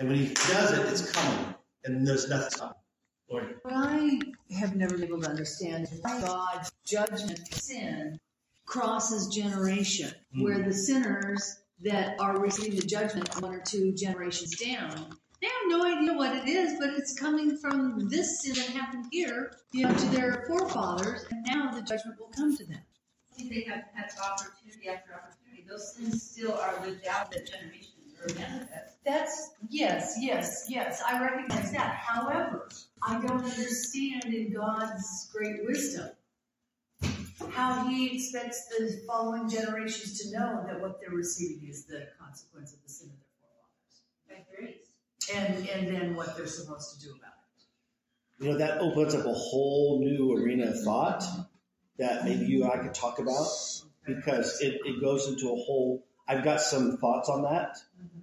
And when he does it, it's coming. And there's nothing coming. Lord. What I have never been able to understand is why God's judgment for sin crosses generation, where the sinners that are receiving the judgment 1 or 2 generations down, they have no idea what it is, but it's coming from this sin that happened here, to their forefathers, and now the judgment will come to them. I think they have had opportunity after opportunity. Those sins still are lived out that generation or manifest. That's, yes, I recognize that. However, I don't understand in God's great wisdom how he expects the following generations to know that what they're receiving is the consequence of the sin of their forefathers. By grace. And then what they're supposed to do about it. That opens up a whole new arena of thought that maybe you and I could talk about, because it goes into a whole, I've got some thoughts on that.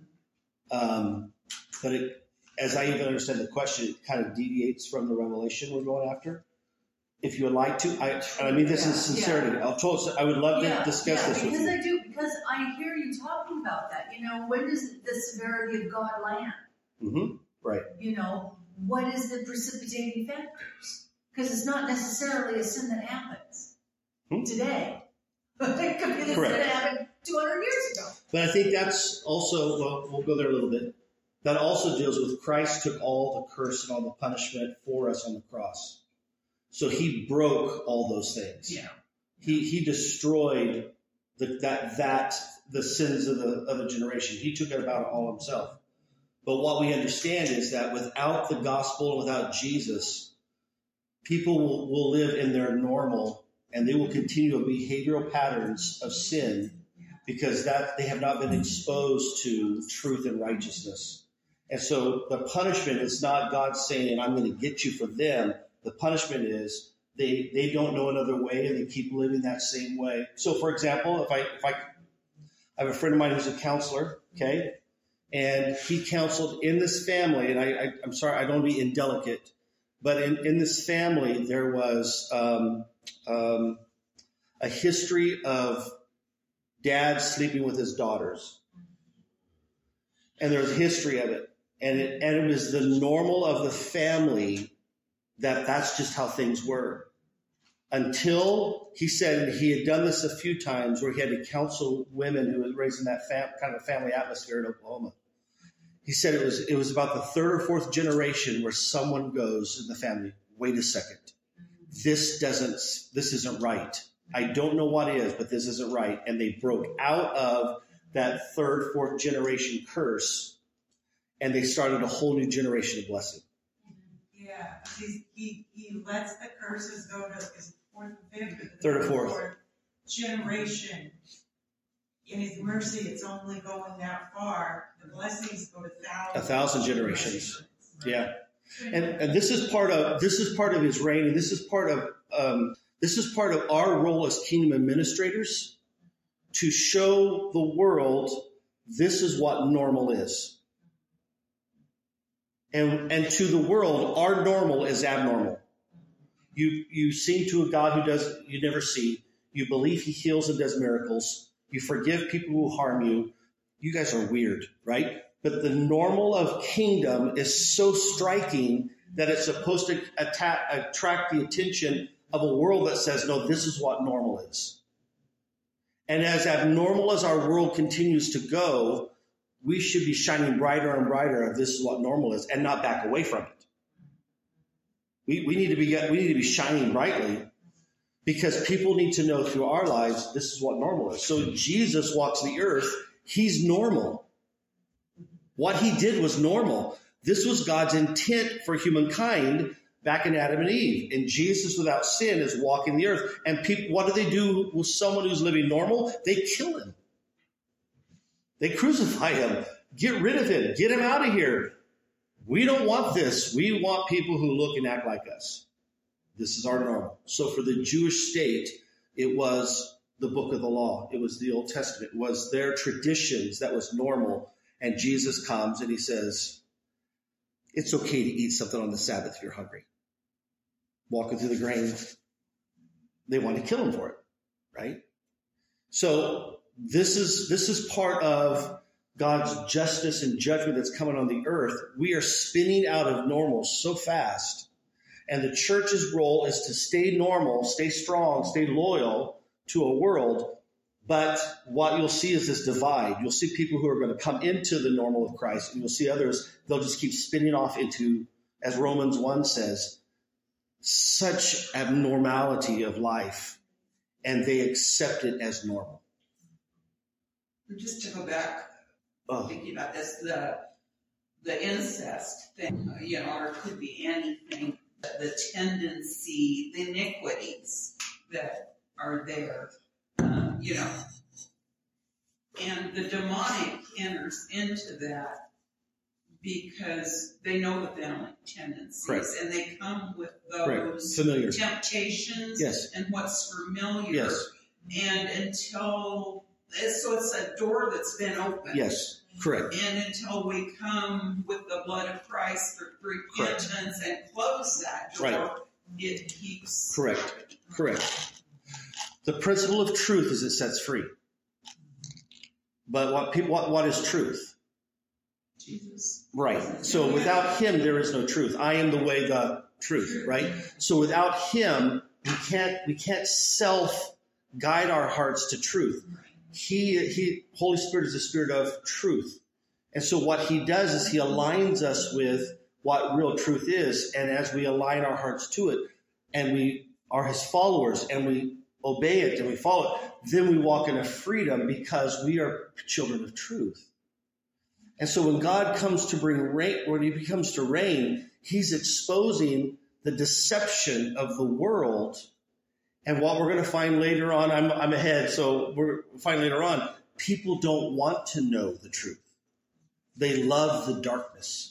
But as I even understand the question, it kind of deviates from the revelation we're going after. If you would like to, I mean, this is sincerity. Yeah. I would love to discuss this with you. Because I hear you talking about that. When does the severity of God land? Mm-hmm. Right. What is the precipitating factors? Because it's not necessarily a sin that happens today. It could be the sin that happened 200 years ago. But I think that's also, well, we'll go there a little bit. That also deals with Christ took all the curse and all the punishment for us on the cross. So he broke all those things. Yeah. He destroyed the sins of the generation. He took it about all himself. But what we understand is that without the gospel and without Jesus, people will live in their normal, and they will continue a behavioral patterns of sin because they have not been exposed to truth and righteousness. And so the punishment is not God saying, I'm going to get you for them. The punishment is they don't know another way, and they keep living that same way. So, for example, if I have a friend of mine who's a counselor, okay, and he counseled in this family, and I'm sorry, I don't want to be indelicate, but in this family there was a history of dad sleeping with his daughters, and there's a history of it, and it was the normal of the family. That's just how things were. Until he said he had done this a few times where he had to counsel women who were raised in that kind of family atmosphere in Oklahoma. He said it was about the 3rd or 4th generation where someone goes in the family, wait a second, this isn't right. I don't know what is, but this isn't right. And they broke out of that 3rd, 4th generation curse, and they started a whole new generation of blessing. Yeah, he lets the curses go to his 4th and 5th, but 3rd or 4th generation. In his mercy, it's only going that far. The blessings go to 1,000 generations. Yeah, and this is part of his reign, and this is part of our role as kingdom administrators to show the world this is what normal is. And to the world, our normal is abnormal. You sing to a God you never see. You believe he heals and does miracles. You forgive people who harm you. You guys are weird, right? But the normal of kingdom is so striking that it's supposed to attract the attention of a world that says, no, this is what normal is. And as abnormal as our world continues to go, we should be shining brighter and brighter if this is what normal is and not back away from it. We need to be shining brightly because people need to know through our lives this is what normal is. So Jesus walks the earth. He's normal. What he did was normal. This was God's intent for humankind back in Adam and Eve. And Jesus without sin is walking the earth. And people, what do they do with someone who's living normal? They kill him. They crucify him. Get rid of him. Get him out of here. We don't want this. We want people who look and act like us. This is our normal. So for the Jewish state, it was the book of the law. It was the Old Testament. It was their traditions that was normal. And Jesus comes and he says, it's okay to eat something on the Sabbath if you're hungry. Walking through the grain. They want to kill him for it, right? So this is part of God's justice and judgment that's coming on the earth, we are spinning out of normal so fast. And the church's role is to stay normal, stay strong, stay loyal to a world. But what you'll see is this divide. You'll see people who are going to come into the normal of Christ, and you'll see others, they'll just keep spinning off into, as Romans 1 says, such abnormality of life, and they accept it as normal. Just to go back, thinking about this, the incest thing, or it could be anything, the tendency, the iniquities that are there, and the demonic enters into that because they know the family tendencies. Correct. And they come with those familiar temptations. Yes. And what's familiar. Yes. And so it's a door that's been opened. Yes, correct. And until we come with the blood of Christ for repentance and close that door, right. It keeps. Correct. The principle of truth is it sets free. But what is truth? Jesus. Right. So without him, there is no truth. I am the way, the truth, right? So without him, we can't self-guide our hearts to truth. Holy Spirit is the Spirit of truth. And so what he does is he aligns us with what real truth is. And as we align our hearts to it, and we are his followers, and we obey it, and we follow it, then we walk in a freedom because we are children of truth. And so when God comes to bring rain, when he comes to reign, he's exposing the deception of the world. And what we're going to find later on, I'm ahead, so we're find later on, people don't want to know the truth. They love the darkness.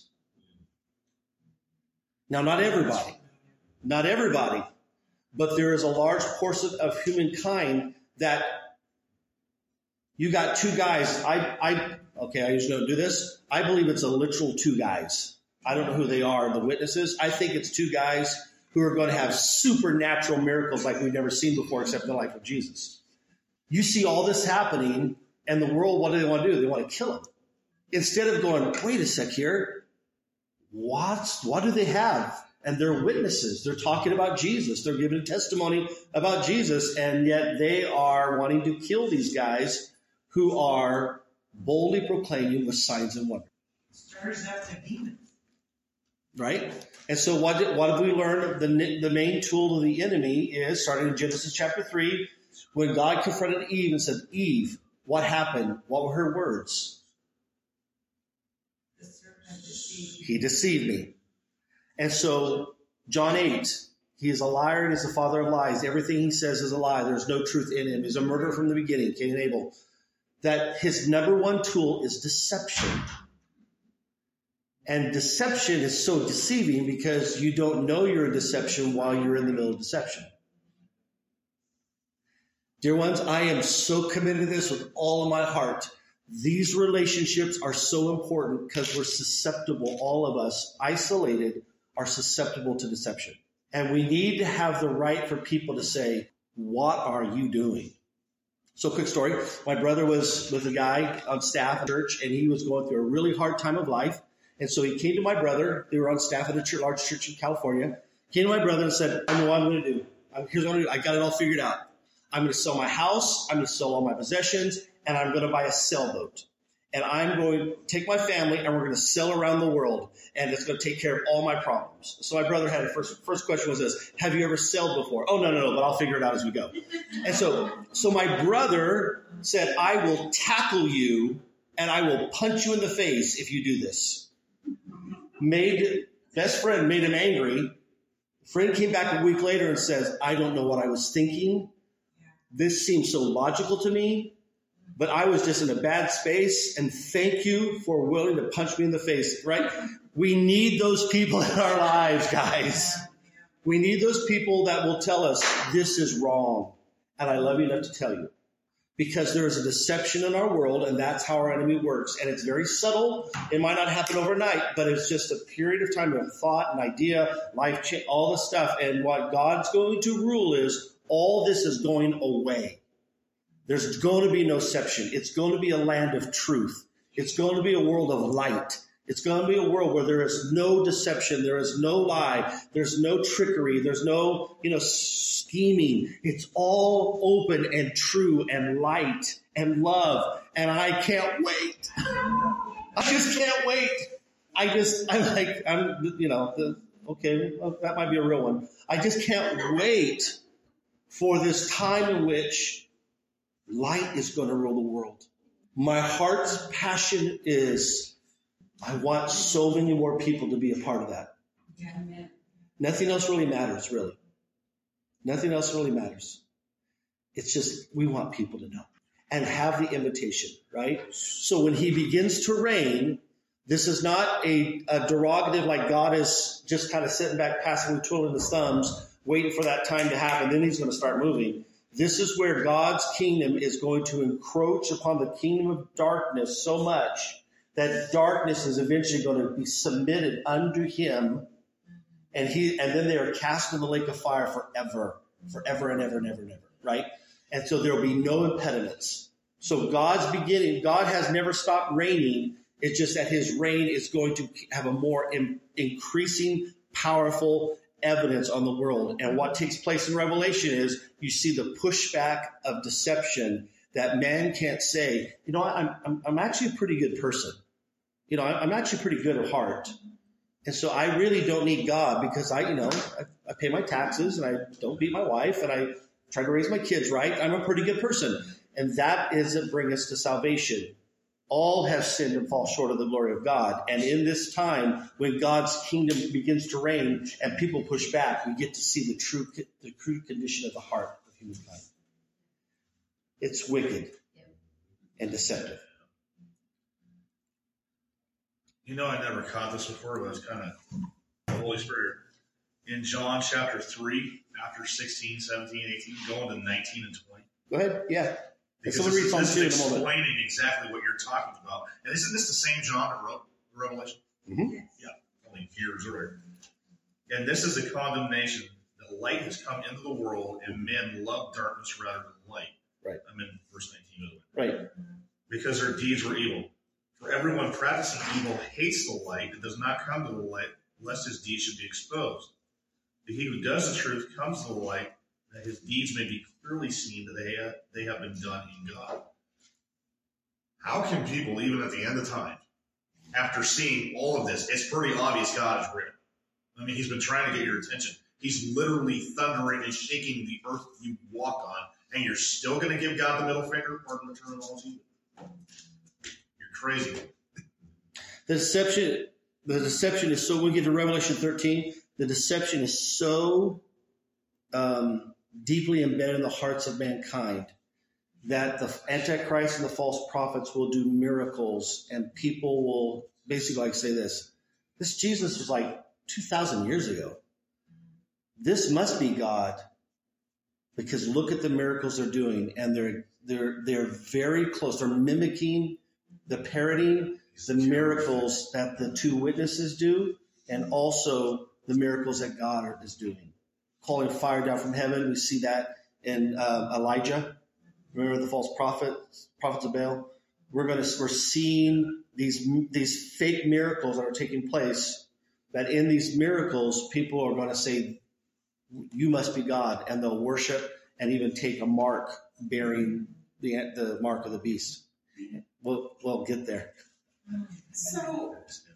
Now, not everybody, but there is a large portion of humankind that you got two guys. I usually don't do this. I believe it's a literal two guys. I don't know who they are, the witnesses. I think it's two guys who are going to have supernatural miracles like we've never seen before except in the life of Jesus. You see all this happening, and the world, what do they want to do? They want to kill him. Instead of going, wait a sec here, what do they have? And they're witnesses. They're talking about Jesus. They're giving testimony about Jesus, and yet they are wanting to kill these guys who are boldly proclaiming with signs and wonders. Stirs up the demons. Right? And so what have we learned? The main tool of the enemy is, starting in Genesis chapter 3, when God confronted Eve and said, Eve, what happened? What were her words? The serpent deceived. He deceived me. And so John 8, he is a liar and is the father of lies. Everything he says is a lie. There's no truth in him. He's a murderer from the beginning, Cain and Abel. That his number one tool is deception. And deception is so deceiving because you don't know you're in deception while you're in the middle of deception. Dear ones, I am so committed to this with all of my heart. These relationships are so important because we're susceptible, all of us, isolated, are susceptible to deception. And we need to have the right for people to say, what are you doing? So quick story. My brother was with a guy on staff at church, and he was going through a really hard time of life. And so he came to my brother. They were on staff at a large church in California. Came to my brother and said, I know what I'm going to do. Here's what I'm going to do. I got it all figured out. I'm going to sell my house. I'm going to sell all my possessions, and I'm going to buy a sailboat. And I'm going to take my family, and we're going to sail around the world, and it's going to take care of all my problems. So my brother had a first question was this: have you ever sailed before? Oh, no, but I'll figure it out as we go. And so my brother said, I will tackle you, and I will punch you in the face if you do this. Best friend made him angry. Friend came back a week later and says, I don't know what I was thinking. This seems so logical to me. But I was just in a bad space, and thank you for willing to punch me in the face, right? We need those people in our lives, guys. We need those people that will tell us this is wrong. And I love you enough to tell you. Because there is a deception in our world, and that's how our enemy works. And it's very subtle. It might not happen overnight, but it's just a period of time of thought and idea, life change, all the stuff. And what God's going to rule is all this is going away. There's going to be no deception. It's going to be a land of truth. It's going to be a world of light. It's going to be a world where there is no deception. There is no lie. There's no trickery. There's no, scheming. It's all open and true and light and love. And I can't wait. I just can't wait. That might be a real one. I just can't wait for this time in which light is going to rule the world. My heart's passion is I want so many more people to be a part of that. Amen. Nothing else really matters, really. Nothing else really matters. It's just we want people to know and have the invitation, right? So when he begins to reign, this is not a derogative like God is just kind of sitting back, passing, twiddling his thumbs, waiting for that time to happen. Then he's going to start moving. This is where God's kingdom is going to encroach upon the kingdom of darkness so much that darkness is eventually going to be submitted under him, and then they are cast in the lake of fire forever and ever and ever and ever, right? And so there will be no impediments. So God has never stopped reigning. It's just that his reign is going to have a more increasing, powerful evidence on the world. And what takes place in Revelation is you see the pushback of deception that man can't say, I'm actually a pretty good person. I'm actually pretty good at heart. And so I really don't need God because I pay my taxes and I don't beat my wife and I try to raise my kids right. I'm a pretty good person. And that doesn't bring us to salvation. All have sinned and fall short of the glory of God. And in this time, when God's kingdom begins to reign and people push back, we get to see the true condition of the heart of humankind. It's wicked and deceptive. I never caught this before, but it's kind of the Holy Spirit. In John chapter 3, after 16, 17, 18, going to 19 and 20. Go ahead. Yeah. Because this is explaining exactly what you're talking about. And isn't this the same John that wrote Revelation? Mm-hmm. Yeah, only years earlier. And this is the condemnation. The light has come into the world, and men love darkness rather than light. Right. I'm in verse 19 of it. Right. Because their deeds were evil. For everyone practicing evil hates the light and does not come to the light, lest his deeds should be exposed. But he who does the truth comes to the light, that his deeds may be clearly seen that they have been done in God. How can people, even at the end of time, after seeing all of this, it's pretty obvious God is real. I mean, he's been trying to get your attention. He's literally thundering and shaking the earth you walk on, and you're still going to give God the middle finger? Pardon the terminology. You're crazy. The deception is so, when we get to Revelation 13, the deception is so deeply embedded in the hearts of mankind that the Antichrist and the false prophets will do miracles, and people will basically say this Jesus was like 2,000 years ago. This must be God, because look at the miracles they're doing, and they're very close. They're mimicking, parroting the miracles that the two witnesses do, and also the miracles that God is doing. Calling fire down from heaven. We see that in Elijah. Remember the false prophets of Baal? We're seeing these fake miracles that are taking place, that in these miracles, people are going to say, you must be God, and they'll worship and even take a mark bearing the mark of the beast. We'll get there. So,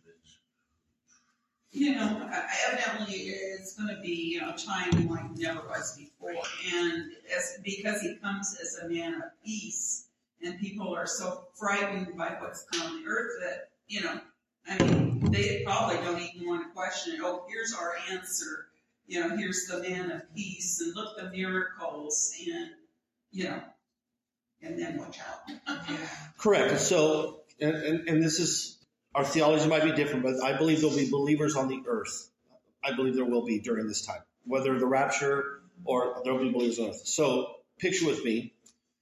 evidently it's going to be, time like never was before. And because he comes as a man of peace, and people are so frightened by what's on the earth that, they probably don't even want to question it. Oh, here's our answer. Here's the man of peace, and look the miracles, and, and then watch out. Correct. So, and this is, our theology might be different, but I believe there'll be believers on the earth. I believe there will be during this time, whether the rapture or there'll be believers on earth. So picture with me,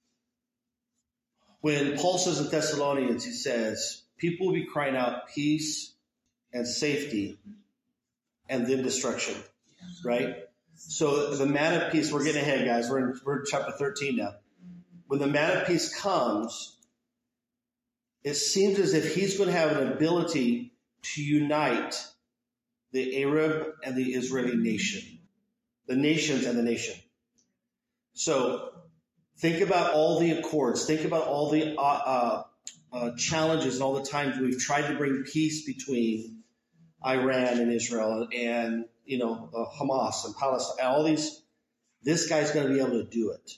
when Paul says in Thessalonians, he says, people will be crying out peace and safety and then destruction, right? So the man of peace, we're getting ahead, guys. We're in chapter 13 now. When the man of peace comes, it seems as if he's going to have an ability to unite the Arab and the Israeli nation, the nations and the nation. So think about all the accords. Think about all the challenges and all the times we've tried to bring peace between Iran and Israel and, Hamas and Palestine, all these. This guy's going to be able to do it.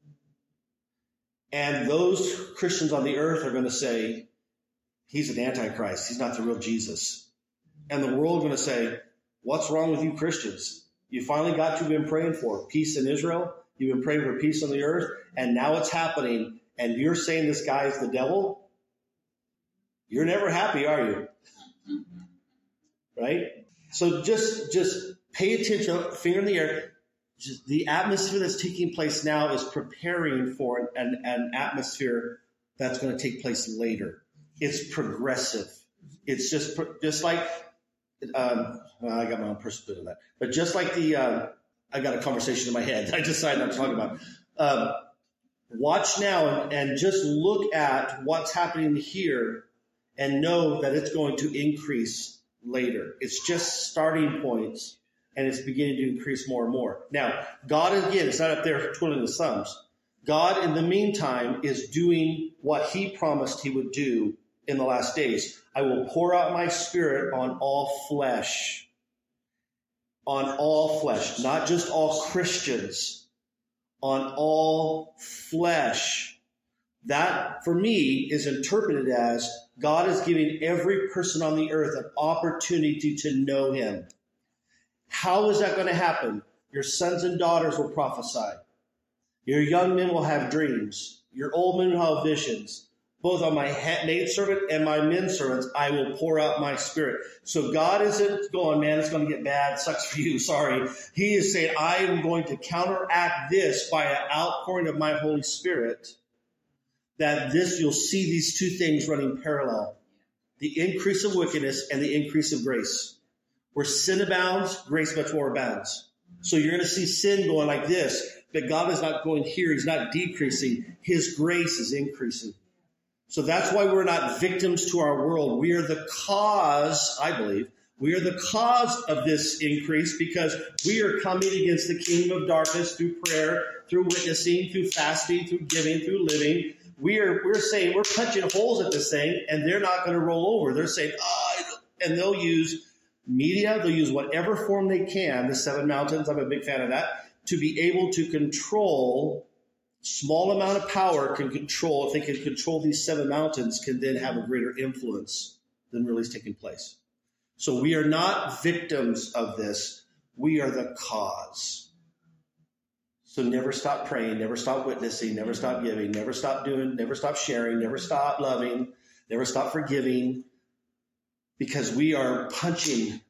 And those Christians on the earth are going to say, he's an antichrist. He's not the real Jesus. And the world is going to say, what's wrong with you Christians? You finally got what you've been praying for, peace in Israel. You've been praying for peace on the earth. And now it's happening. And you're saying this guy's the devil? You're never happy, are you? Right? So just pay attention, finger in the air. Just the atmosphere that's taking place now is preparing for an atmosphere that's going to take place later. It's progressive. It's just like, I got my own perspective on that. But just like I got a conversation in my head. I decided not to talk about. Watch now and just look at what's happening here and know that it's going to increase later. It's just starting points, and it's beginning to increase more and more. Now, God, again, is not up there twiddling his thumbs. God, in the meantime, is doing what he promised he would do in the last days. I will pour out my spirit on all flesh. On all flesh, not just all Christians. On all flesh. That, for me, is interpreted as God is giving every person on the earth an opportunity to know him. How is that going to happen? Your sons and daughters will prophesy. Your young men will have dreams. Your old men will have visions. Both on my maidservant and my men servants, I will pour out my spirit. So God isn't going, man, it's going to get bad. Sucks for you. Sorry. He is saying, I am going to counteract this by an outpouring of my Holy Spirit. That you'll see these two things running parallel. The increase of wickedness and the increase of grace. Where sin abounds, grace much more abounds. So you're going to see sin going like this, but God is not going here. He's not decreasing. His grace is increasing. So that's why we're not victims to our world. We are the cause, I believe, we are the cause of this increase because we are coming against the kingdom of darkness through prayer, through witnessing, through fasting, through giving, through living. We're saying we're punching holes at this thing, and they're not going to roll over. They're saying, and they'll use media, they'll use whatever form they can, the 7 mountains, I'm a big fan of that, to be able to control. Small amount of power can control, if they can control these 7 mountains, can then have a greater influence than really is taking place. So we are not victims of this. We are the cause. So never stop praying, never stop witnessing, never stop giving, never stop doing, never stop sharing, never stop loving, never stop forgiving, because we are punching.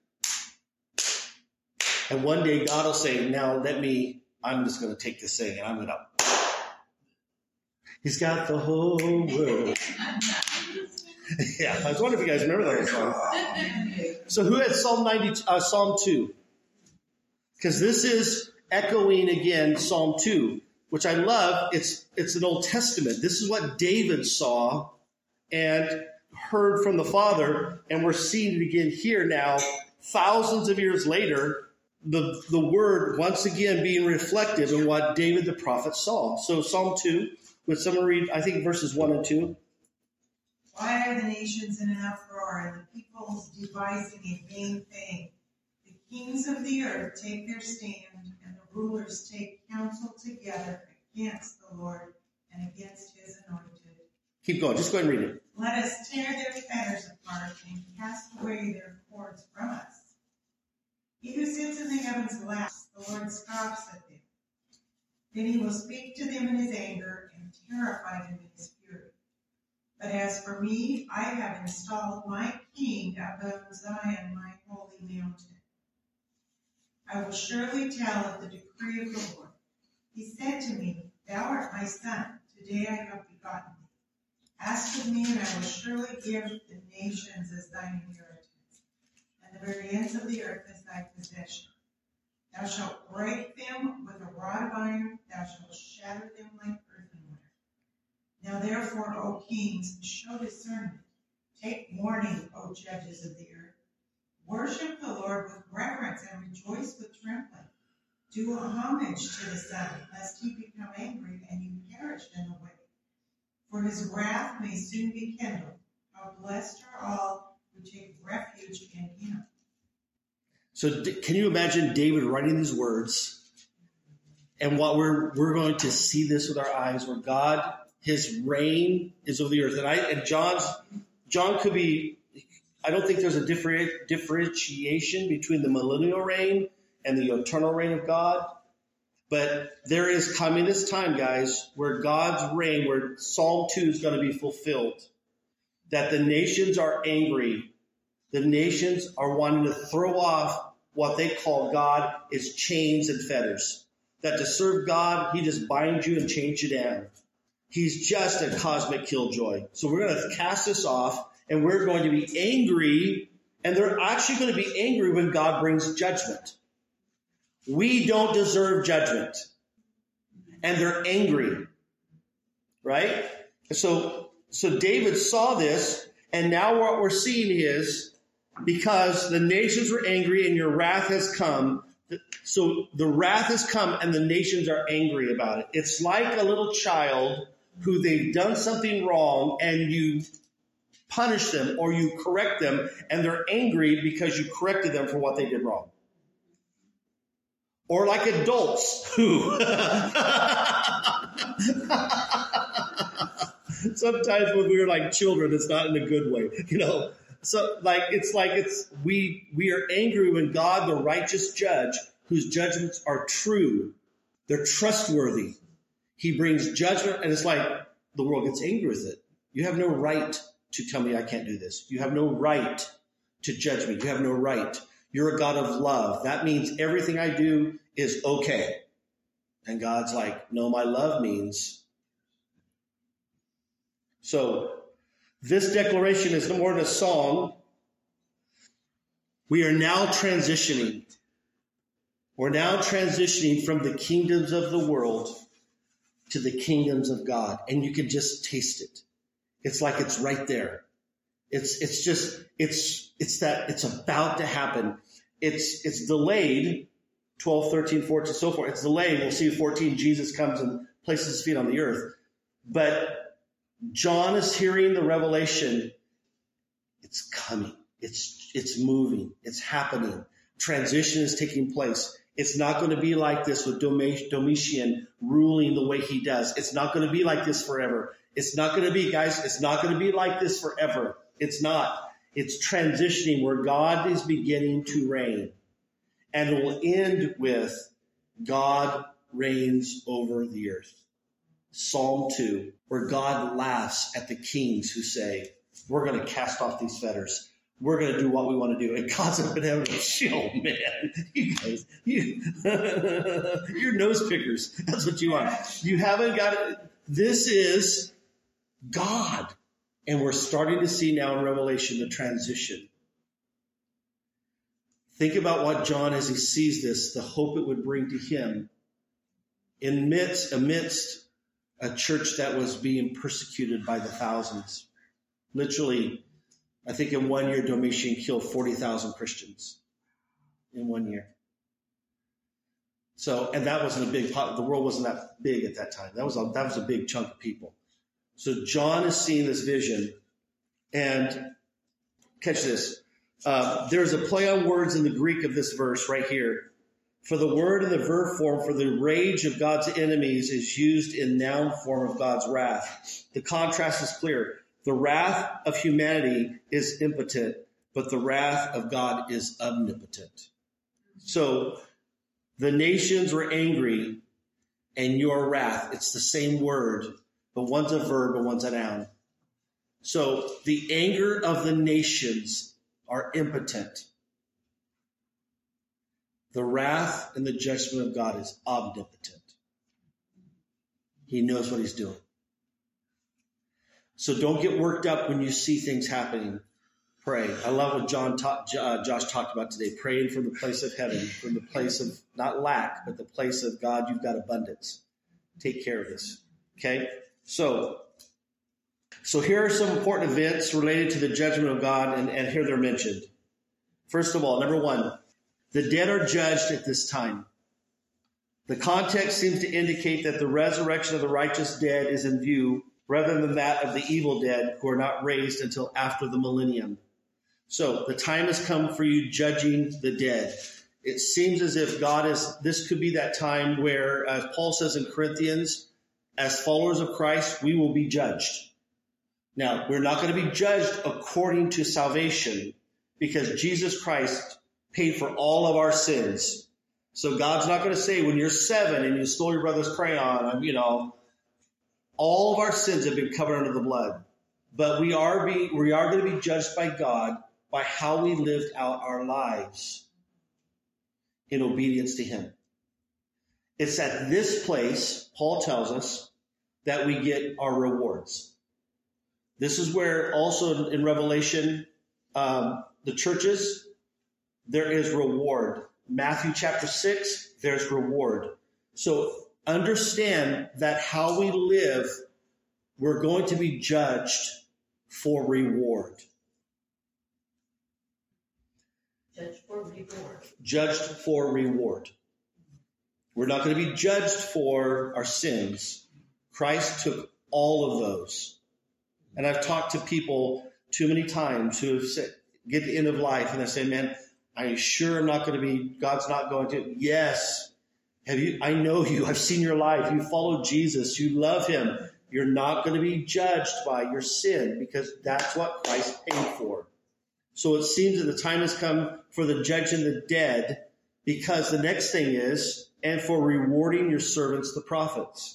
And one day God will say, now I'm just going to take this thing and I'm going to. He's got the whole world. Yeah, I was wondering if you guys remember that song. So who had Psalm 2? Because this is echoing again Psalm 2, which I love. It's an Old Testament. This is what David saw and heard from the Father, and we're seeing it again here now, thousands of years later, the word once again being reflected in what David the prophet saw. So Psalm 2, would someone read, I think, verses 1 and 2? Why are the nations in an uproar and the peoples devising a vain thing? The kings of the earth take their stand, and the rulers take counsel together against the Lord and against his anointed. Keep going. Just go ahead and read it. Let us tear their fetters apart and cast away their cords from us. He who sits in the heavens laughs, the Lord scoffs at them. Then he will speak to them in his anger and terrify them in his fury. But as for me, I have installed my king above Zion, my holy mountain. I will surely tell of the decree of the Lord. He said to me, Thou art my son, today I have begotten thee. Ask of me, and I will surely give the nations as thine inheritance, and the very ends of the earth as thy possession. Thou shalt break them with a rod of iron, thou shalt shatter them like earthenware. Now therefore, O kings, show discernment. Take warning, O judges of the earth. Worship the Lord with reverence and rejoice with trembling. Do homage to the Son, lest he become angry and you perish in the way. For his wrath may soon be kindled. How blessed are all who take refuge in him. So can you imagine David writing these words? And what we're going to see this with our eyes, where God, his reign is over the earth. And John could be, I don't think there's a differentiation between the millennial reign and the eternal reign of God. But there is coming this time, guys, where God's reign, where Psalm 2 is going to be fulfilled. That the nations are angry. The nations are wanting to throw off what they call God is chains and fetters. That to serve God, he just binds you and chains you down. He's just a cosmic killjoy. So we're going to cast this off, and we're going to be angry, and they're actually going to be angry when God brings judgment. We don't deserve judgment. And they're angry. Right? So David saw this, and now what we're seeing is, because the nations were angry and your wrath has come, so the wrath has come and the nations are angry about it. It's like a little child who they've done something wrong and you punish them or you correct them, and they're angry because you corrected them for what they did wrong. Or like adults who sometimes when we're like children, it's not in a good way, So we are angry when God, the righteous judge, whose judgments are true, they're trustworthy. He brings judgment, and it's like the world gets angry with it. You have no right to tell me I can't do this. You have no right to judge me. You have no right. You're a God of love. That means everything I do is okay. And God's like, no, my love means. So this declaration is no more than a song. We are now transitioning. We're now transitioning from the kingdoms of the world to the kingdoms of God. And you can just taste it. It's like it's right there. It's about to happen. It's delayed. 12, 13, 14, so forth. It's delayed. We'll see 14, Jesus comes and places his feet on the earth. But John is hearing the revelation. It's coming. It's moving. It's happening. Transition is taking place. It's not going to be like this with Domitian ruling the way he does. It's not going to be like this forever. It's not going to be, guys, it's not going to be like this forever. It's not. It's transitioning where God is beginning to reign. And it will end with God reigns over the earth. Psalm 2, where God laughs at the kings who say, we're going to cast off these fetters. We're going to do what we want to do. And God's up in heaven, chill, man. You guys, you're nose pickers. That's what you are. You haven't got it. This is God. And we're starting to see now in Revelation the transition. Think about what John, as he sees this, the hope it would bring to him amidst a church that was being persecuted by the thousands. Literally, I think in 1 year, Domitian killed 40,000 Christians in 1 year. So, and that wasn't a big, the world wasn't that big at that time. That was a big chunk of people. So John is seeing this vision, and catch this. There's a play on words in the Greek of this verse right here. For the word in the verb form for the rage of God's enemies is used in noun form of God's wrath. The contrast is clear. The wrath of humanity is impotent, but the wrath of God is omnipotent. So the nations were angry, and your wrath, it's the same word, but one's a verb and one's a noun. So the anger of the nations are impotent. The wrath and the judgment of God is omnipotent. He knows what he's doing. So don't get worked up when you see things happening. Pray. I love what Josh talked about today. Praying from the place of heaven, from the place of not lack, but the place of God, you've got abundance. Take care of this. Okay? So So here are some important events related to the judgment of God, and here they're mentioned. First of all, number one, the dead are judged at this time. The context seems to indicate that the resurrection of the righteous dead is in view rather than that of the evil dead who are not raised until after the millennium. So the time has come for you judging the dead. It seems as if this could be that time where, as Paul says in Corinthians, as followers of Christ, we will be judged. Now, we're not going to be judged according to salvation because Jesus Christ paid for all of our sins. So God's not going to say when you're 7 and you stole your brother's crayon, all of our sins have been covered under the blood. But we are going to be judged by God by how we lived out our lives in obedience to him. It's at this place, Paul tells us, that we get our rewards. This is where also in Revelation, the churches, there is reward. Matthew chapter 6, there's reward. So understand that how we live, we're going to be judged for reward. Judged for reward. Judged for reward. We're not going to be judged for our sins. Christ took all of those. And I've talked to people too many times who have said, get to the end of life and they say, man, I'm sure I'm not going to be, God's not going to. Yes. I know you. I've seen your life. You follow Jesus. You love him. You're not going to be judged by your sin because that's what Christ paid for. So it seems that the time has come for the judging the dead, because the next thing is, and for rewarding your servants, the prophets.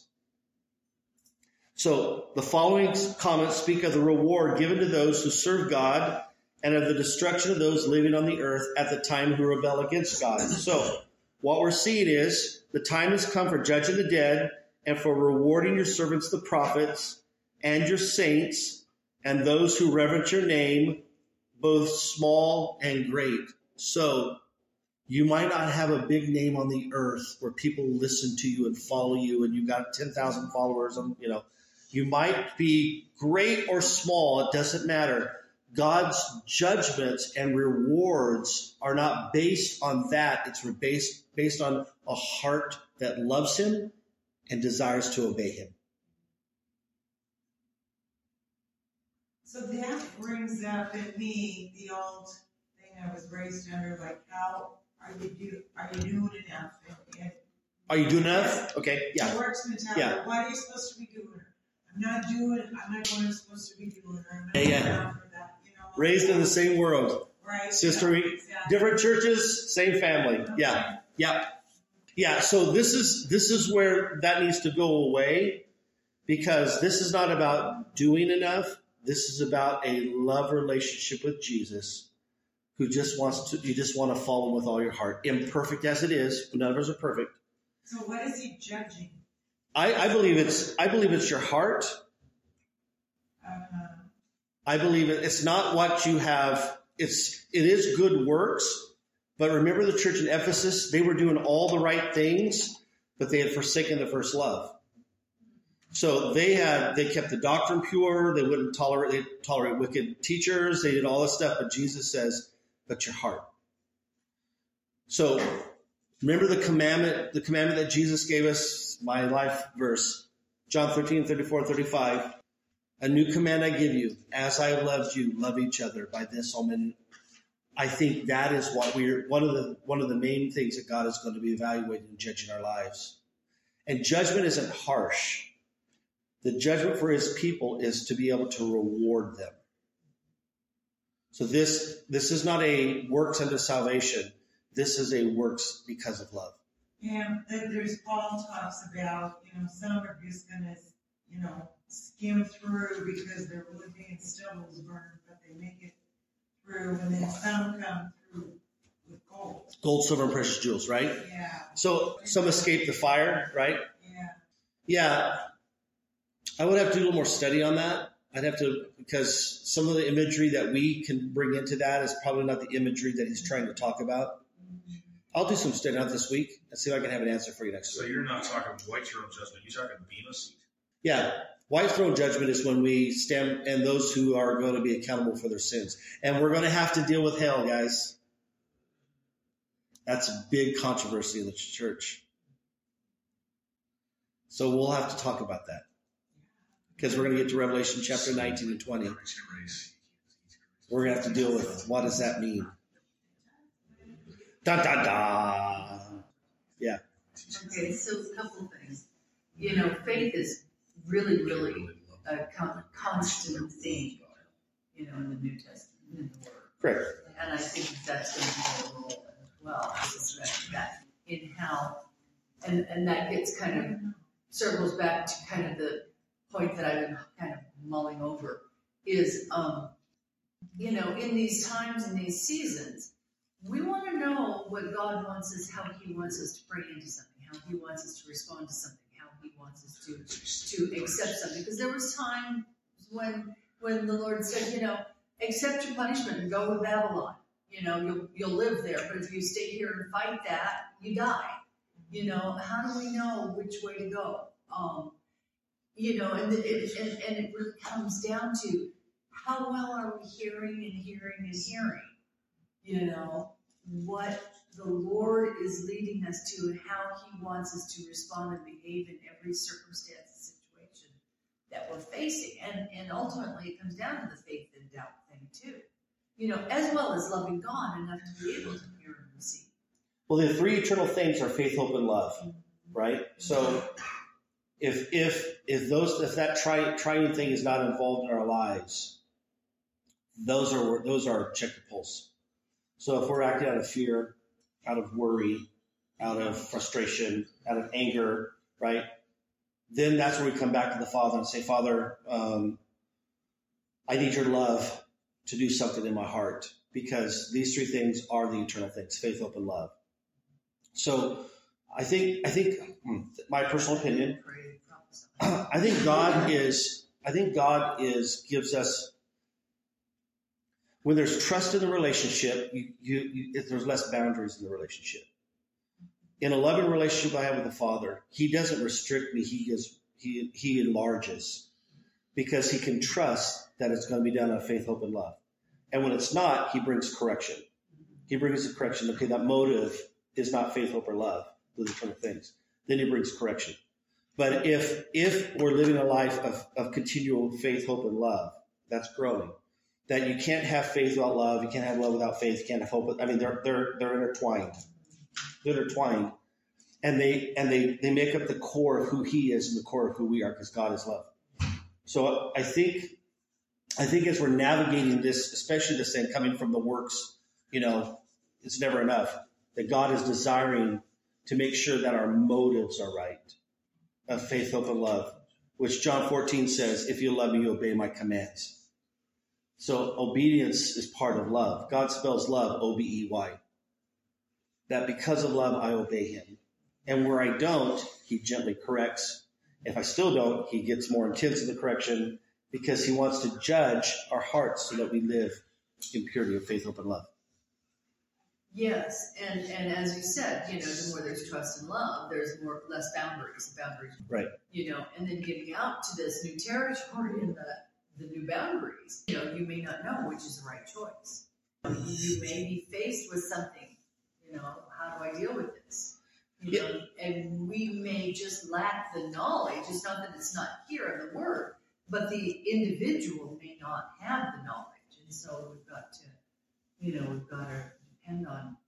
So the following comments speak of the reward given to those who serve God and of the destruction of those living on the earth at the time who rebel against God. So what we're seeing is the time has come for judging the dead and for rewarding your servants, the prophets, and your saints, and those who reverence your name, both small and great. So you might not have a big name on the earth where people listen to you and follow you and you've got 10,000 followers. You might be great or small. It doesn't matter. God's judgments and rewards are not based on that. It's based on a heart that loves him and desires to obey him. So that brings up in me the old thing I was raised under, like, how are you doing enough? Are you doing enough? Okay, yeah. The works mentality. Yeah. What are you supposed to be doing? I'm not doing what I'm supposed to be doing. I'm not Yeah. for that. Raised in the same world. Right. Sister, different churches, same family. Okay. Yeah. So this is where that needs to go away, because this is not about doing enough. This is about a love relationship with Jesus, who just want to follow him with all your heart. Imperfect as it is, none of us are perfect. So what is he judging? I believe it's your heart. I believe it's not what you have. It is good works. But remember the church in Ephesus, they were doing all the right things, but they had forsaken the first love. So they kept the doctrine pure. They wouldn't tolerate wicked teachers. They did all this stuff. But Jesus says, but your heart. So remember the commandment that Jesus gave us, my life verse, John 13:34-35. A new command I give you, as I have loved you, love each other. By this all men. I think that is what one of the main things that God is going to be evaluating and judging our lives. And judgment isn't harsh. The judgment for his people is to be able to reward them. So this is not a works unto salvation. This is a works because of love. And there's Paul talks about, some are just going to, skim through because they're really being stubbles burned, but they make it through, and then some come through with gold. Gold, silver, and precious jewels, right? Yeah. So some escape the fire, right? Yeah. Yeah. I would have to do a little more study on that. I'd have to, because some of the imagery that we can bring into that is probably not the imagery that he's trying to talk about. Mm-hmm. I'll do some study on this week and see if I can have an answer for you next So week. you're not talking white throne judgment, you're talking Bema seat. Yeah. White throne judgment is when we stand, and those who are going to be accountable for their sins. And we're going to have to deal with hell, guys. That's a big controversy in the church. So we'll have to talk about that. Because we're going to get to Revelation chapter 19 and 20. We're going to have to deal with what does that mean. Da, da, da. Yeah. Okay, so a couple things. Faith is really, really a constant theme, in the New Testament, in the Word. Correct. And I think that's going to be a role as well, that in how, and that gets kind of, circles back to kind of the point that I've been kind of mulling over, is, in these times and these seasons, we want to know what God wants us, how He wants us to pray into something, how He wants us to respond to something, how He wants us to accept something. Because there was time when the Lord said, accept your punishment and go to Babylon. You'll live there, but if you stay here and fight that, you die. How do we know which way to go? And it really comes down to how well are we hearing and hearing and hearing? What the Lord is leading us to and how He wants us to respond and behave in every circumstance and situation that we're facing. And ultimately it comes down to the faith and doubt thing too. As well as loving God enough to be able to hear and receive. Well, the three eternal things are faith, hope, and love, right? So if that triune thing is not involved in our lives, those are check the pulse. So if we're acting out of fear, out of worry, out of frustration, out of anger, right? Then that's where we come back to the Father and say, Father, I need your love to do something in my heart, because these three things are the eternal things: faith, hope, and love. So I think my personal opinion, I think God gives us, when there's trust in the relationship, there's less boundaries in the relationship. In a loving relationship I have with the Father, He doesn't restrict me. He enlarges, because He can trust that it's going to be done out of faith, hope, and love. And when it's not, He brings correction. He brings a correction. Okay, that motive is not faith, hope, or love. Those are eternal things. Then He brings correction. But if we're living a life of continual faith, hope, and love, that's growing. That you can't have faith without love, you can't have love without faith, you can't have hope. They're intertwined. They're intertwined, and they make up the core of who He is and the core of who we are, because God is love. So I think as we're navigating this, especially this thing coming from the works, it's never enough. That God is desiring to make sure that our motives are right, of faith, hope, and love, which John 14 says, if you love me, you obey my commands. So obedience is part of love. God spells love, O-B-E-Y. That because of love, I obey Him. And where I don't, He gently corrects. If I still don't, He gets more intense in the correction, because He wants to judge our hearts so that we live in purity of faith, hope, and love. Yes, and as you said, the more there's trust and love, there's less boundaries. Right. And then getting out to this new territory and the new boundaries, you may not know which is the right choice. You may be faced with something, how do I deal with this? And we may just lack the knowledge. It's not that it's not here in the Word, but the individual may not have the knowledge. And so we've got to depend on,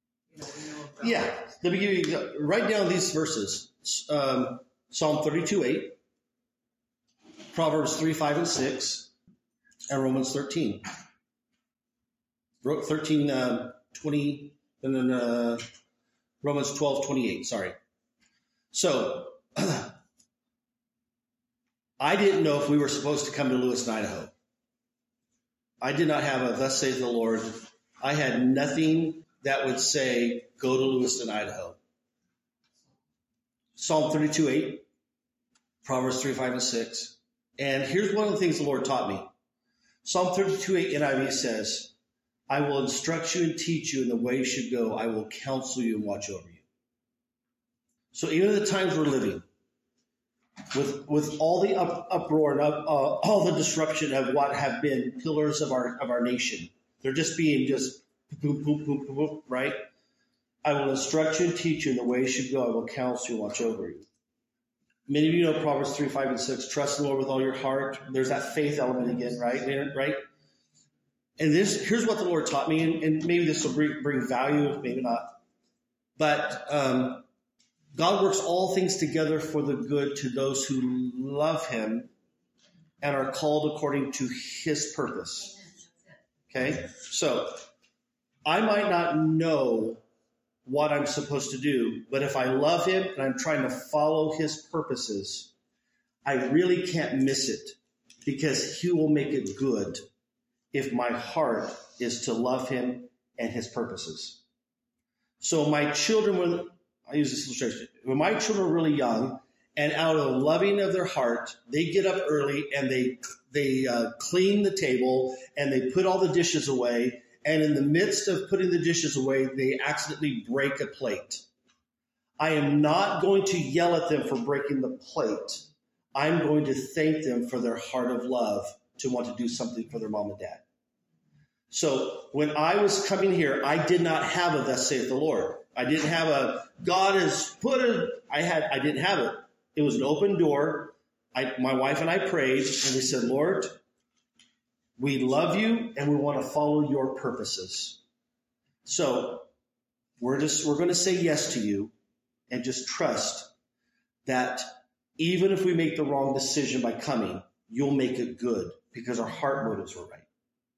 Yeah. Let me give you, write down these verses. Psalm 32:8. Proverbs 3, 5, and 6, and Romans 13. 13, 20, and then Romans 12, 28, sorry. So, I didn't know if we were supposed to come to Lewiston, Idaho. I did not have a thus saith the Lord. I had nothing that would say, go to Lewiston, Idaho. Psalm 32:8, Proverbs 3, 5, and 6. And here's one of the things the Lord taught me. Psalm 32:8 NIV says, I will instruct you and teach you in the way you should go. I will counsel you and watch over you. So even in the times we're living, with all the uproar and all the disruption of what have been pillars of our nation. They're just being just boop, boop, boop, boop, boop, right? I will instruct you and teach you in the way you should go. I will counsel you and watch over you. Many of you know Proverbs 3, 5, and 6. Trust in the Lord with all your heart. There's that faith element again, right? Right? And here's what the Lord taught me, and maybe this will bring value, maybe not. But God works all things together for the good to those who love him and are called according to his purpose. Okay? So, I might not know what I'm supposed to do, but if I love him and I'm trying to follow his purposes, I really can't miss it because he will make it good if my heart is to love him and his purposes. So my children, I use this illustration, when my children were really young and out of the loving of their heart, they get up early and they clean the table and they put all the dishes away. And in the midst of putting the dishes away, they accidentally break a plate. I am not going to yell at them for breaking the plate. I'm going to thank them for their heart of love to want to do something for their mom and dad. So when I was coming here, I did not have a thus saith the Lord. I didn't have a God has put a, I didn't have it. It was an open door. My wife and I prayed and we said, Lord, we love you and we want to follow your purposes. So we're going to say yes to you and just trust that even if we make the wrong decision by coming, you'll make it good because our heart motives were right.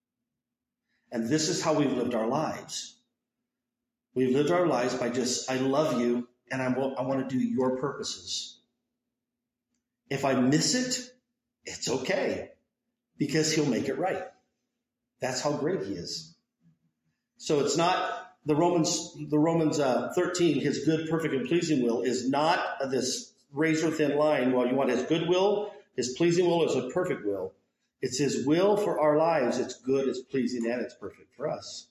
And this is how we've lived our lives. We've lived our lives by just, I love you and I want to do your purposes. If I miss it, it's okay because he'll make it right. That's how great he is. So it's not the Romans 13, his good, perfect, and pleasing will is not this razor thin line. Well, you want his good will, his pleasing will is a perfect will. It's his will for our lives. It's good, it's pleasing, and it's perfect for us.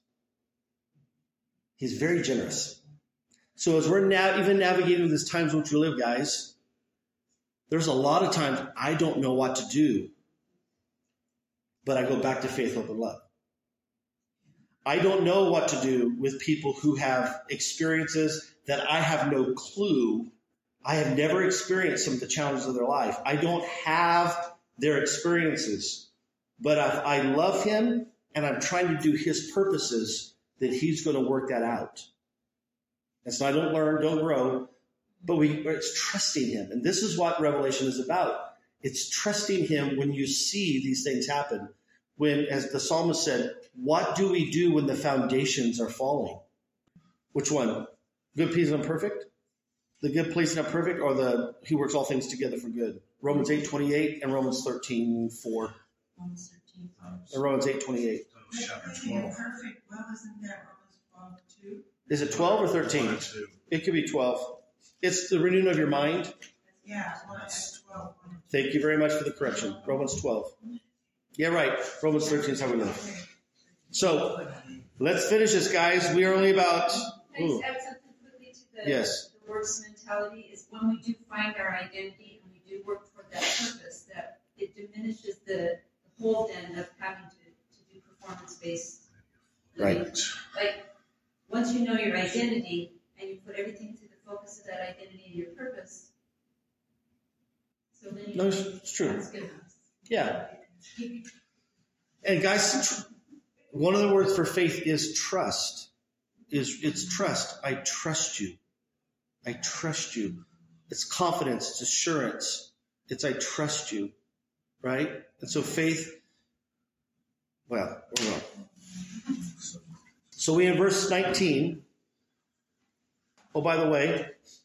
He's very generous. So as we're now even navigating these times in which we live, guys, there's a lot of times I don't know what to do, but I go back to faith, hope, and love. I don't know what to do with people who have experiences that I have no clue. I have never experienced some of the challenges of their life. I don't have their experiences, but I love him and I'm trying to do his purposes, that he's going to work that out. And so I don't learn, don't grow, but it's trusting him. And this is what Revelation is about. It's trusting him when you see these things happen. When, as the psalmist said, what do we do when the foundations are falling? Which one? Good, pleasing, and perfect? The good, pleasing, and perfect, or he works all things together for good? Romans 8:28 and Romans 13:4. Romans 13. And Romans 8:28. Chapter Perfect, 12. well, isn't that Romans 12:2? Is it 12 or 13? It could be 12. It's the renewing of your mind. Yeah, well, that's 12. Thank you very much for the correction. Romans 12. Yeah, right. Romans 13 is how we live. So let's finish this, guys. We are only about. Can I just add something quickly to the works mentality? Is when we do find our identity and we do work for that purpose, that it diminishes the whole then of having to do performance-based living. Right. Like, once you know your identity and you put everything to the focus of that identity and your purpose, so then you No, it's true. That's good enough. Yeah. And guys, one of the words for faith is trust. It's trust. I trust you. I trust you. It's confidence. It's assurance. It's I trust you. Right? And so faith, well, hold on. So we in verse 19. Oh, by the way,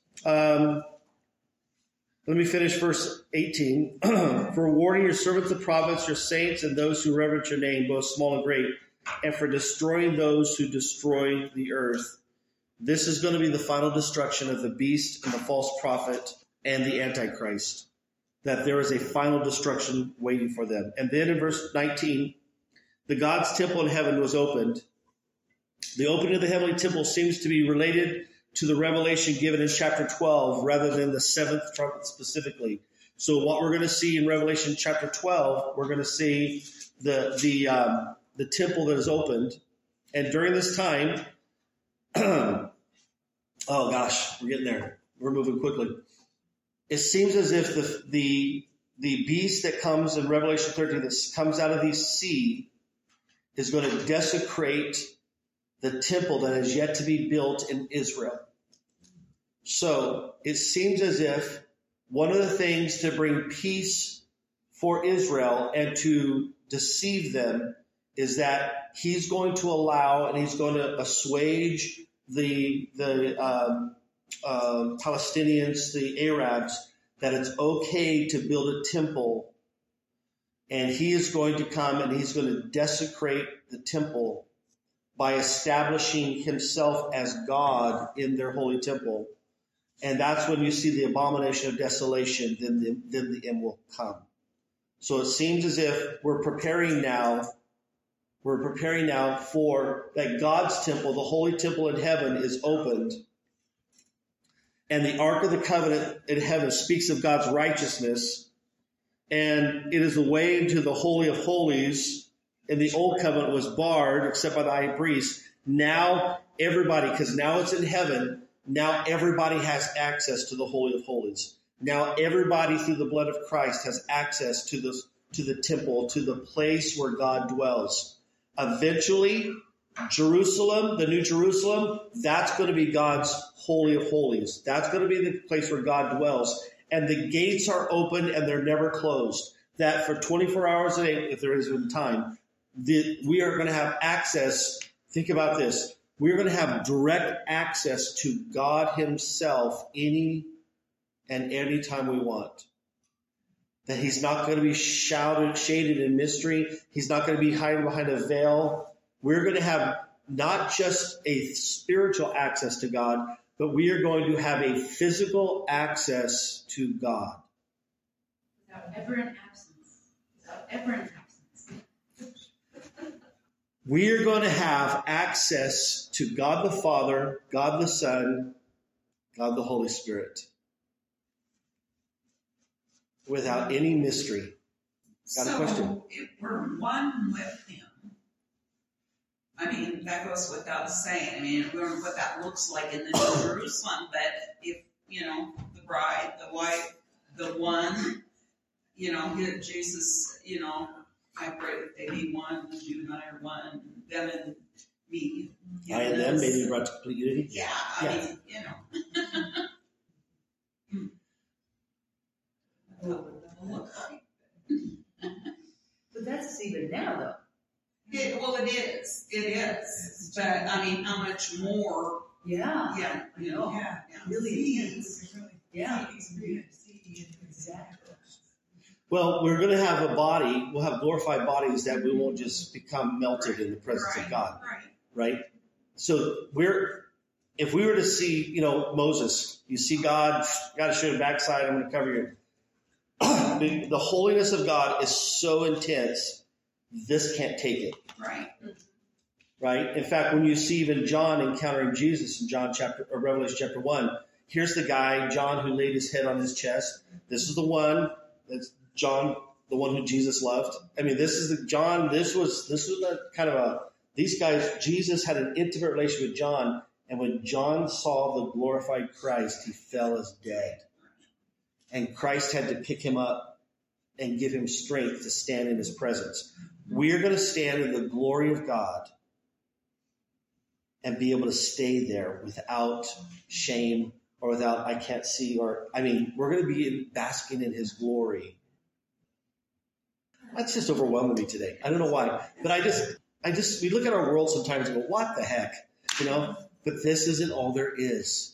let me finish verse 18. For warning your servants, the prophets, your saints, and those who reverence your name, both small and great, and for destroying those who destroy the earth. This is going to be the final destruction of the beast and the false prophet and the Antichrist. That there is a final destruction waiting for them. And then in verse 19, the God's temple in heaven was opened. The opening of the heavenly temple seems to be related to the revelation given in chapter 12 rather than the seventh trumpet specifically. So what we're going to see in Revelation chapter 12, we're going to see the temple that is opened. And during this time, oh gosh, we're getting there. We're moving quickly. It seems as if the beast that comes in Revelation 13, that comes out of the sea, is going to desecrate the temple that is yet to be built in Israel. So it seems as if one of the things to bring peace for Israel and to deceive them is that he's going to allow and he's going to assuage the Palestinians, the Arabs, that it's okay to build a temple, and he is going to come and he's going to desecrate the temple by establishing himself as God in their holy temple. And that's when you see the abomination of desolation, then the end will come. So it seems as if we're preparing now for that God's temple, the holy temple in heaven, is opened. And the Ark of the Covenant in heaven speaks of God's righteousness. And it is the way into the Holy of Holies. In the Old Covenant was barred except by the high priest. Now everybody, because now it's in heaven, now everybody has access to the Holy of Holies. Now everybody through the blood of Christ has access to the temple, to the place where God dwells. Eventually, Jerusalem, the New Jerusalem, that's going to be God's Holy of Holies. That's going to be the place where God dwells. And the gates are open and they're never closed. That for 24 hours a day, if there is even time, we are going to have access. Think about this. We're going to have direct access to God himself any and any time we want. That he's not going to be shaded in mystery. He's not going to be hiding behind a veil. We're going to have not just a spiritual access to God, but we are going to have a physical access to God. Without ever an absence. Without ever an absence. We are going to have access to God the Father, God the Son, God the Holy Spirit. Without any mystery. Got a question? So if we're one with him, I mean, that goes without saying. I mean, we don't know what that looks like in the New Jerusalem, but if, the bride, the wife, the one, Jesus, I pray that they be one, you and I are one, them and me. I and them, maybe brought to complete unity? Yeah, I mean, But that's even now, though. It is. But, I mean, how much more? Yeah. Yeah, Yeah. Really is. Yeah. Exactly. Well, we're going to have a body, we'll have glorified bodies that we won't just become melted in the presence of God. Right? So if we were to see, Moses, you see God, got to show your backside, I'm going to cover you. The holiness of God is so intense, this can't take it. Right? In fact, when you see even John encountering Jesus in Revelation chapter 1, here's the guy, John, who laid his head on his chest. This is the one, that's John, the one who Jesus loved. I mean, this was a kind of these guys, Jesus had an intimate relationship with John, and when John saw the glorified Christ, he fell as dead. And Christ had to pick him up and give him strength to stand in his presence. We're going to stand in the glory of God and be able to stay there without shame or without I can't see we're going to be basking in his glory. That's just overwhelming me today. I don't know why, but we look at our world sometimes and go, what the heck, but this isn't all there is.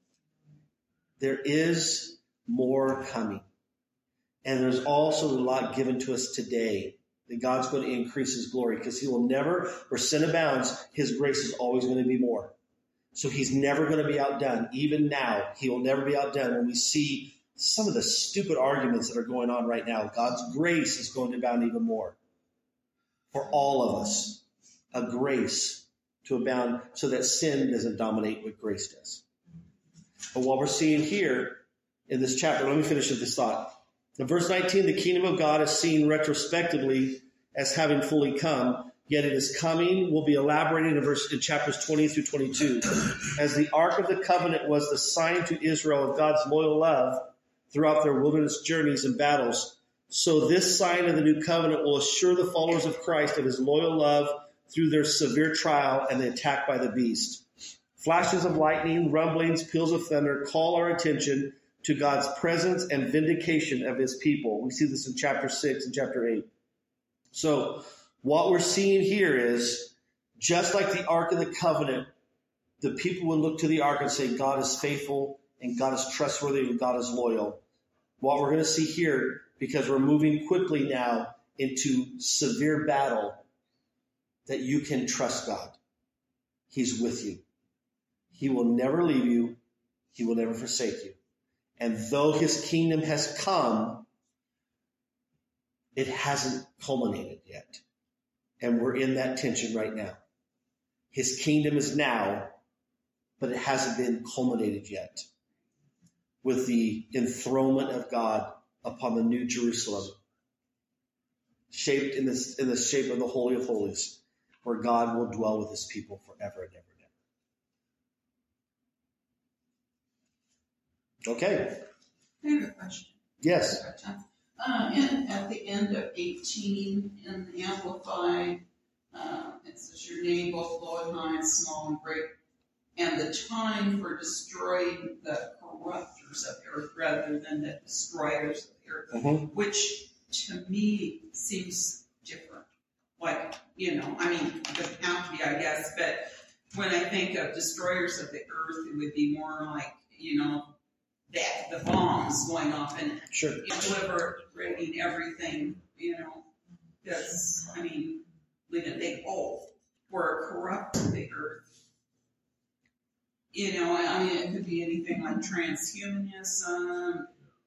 There is more coming. And there's also a lot given to us today that God's going to increase his glory because he will never, where sin abounds, his grace is always going to be more. So he's never going to be outdone. Even now, he will never be outdone. When we see some of the stupid arguments that are going on right now, God's grace is going to abound even more. For all of us, a grace to abound so that sin doesn't dominate what grace does. But what we're seeing here in this chapter, let me finish with this thought. In verse 19, the kingdom of God is seen retrospectively as having fully come, yet it is coming, will be elaborated in chapters 20 through 22. As the Ark of the Covenant was the sign to Israel of God's loyal love throughout their wilderness journeys and battles, so this sign of the new covenant will assure the followers of Christ of his loyal love through their severe trial and the attack by the beast. Flashes of lightning, rumblings, peals of thunder call our attention to God's presence and vindication of his people. We see this in chapter 6 and chapter 8. So what we're seeing here is, just like the Ark of the Covenant, the people would look to the Ark and say, God is faithful and God is trustworthy and God is loyal. What we're going to see here, because we're moving quickly now into severe battle, that you can trust God. He's with you. He will never leave you. He will never forsake you. And though his kingdom has come, it hasn't culminated yet. And we're in that tension right now. His kingdom is now, but it hasn't been culminated yet with the enthronement of God upon the new Jerusalem, shaped in the shape of the Holy of Holies, where God will dwell with his people forever and ever and ever. Okay. I have a question. Yes. At the end of 18 in the Amplified, it says your name, both low and high, and small and great, and the time for destroying the corrupters of the earth rather than the destroyers of the earth, which to me seems different. Like, it doesn't have to be, I guess, but when I think of destroyers of the earth, it would be more like, the bombs going off and obliterating everything, that's, leaving a big hole where it corrupted the earth. It could be anything like transhumanism.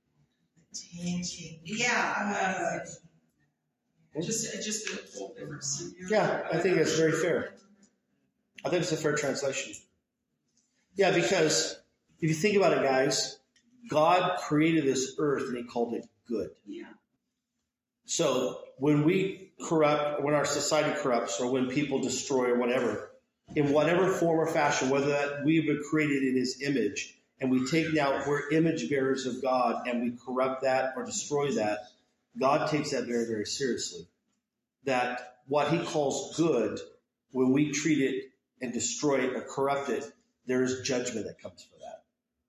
Yeah. Just a whole different scenario. Yeah, I think it's very fair. I think it's a fair translation. Yeah, because if you think about it, guys, God created this earth and he called it good. Yeah. So when we corrupt, when our society corrupts, or when people destroy or whatever, in whatever form or fashion, whether that we've been created in his image, and we take now, we're image bearers of God, and we corrupt that or destroy that, God takes that very, very seriously. That what he calls good, when we treat it and destroy it or corrupt it, there is judgment that comes for that.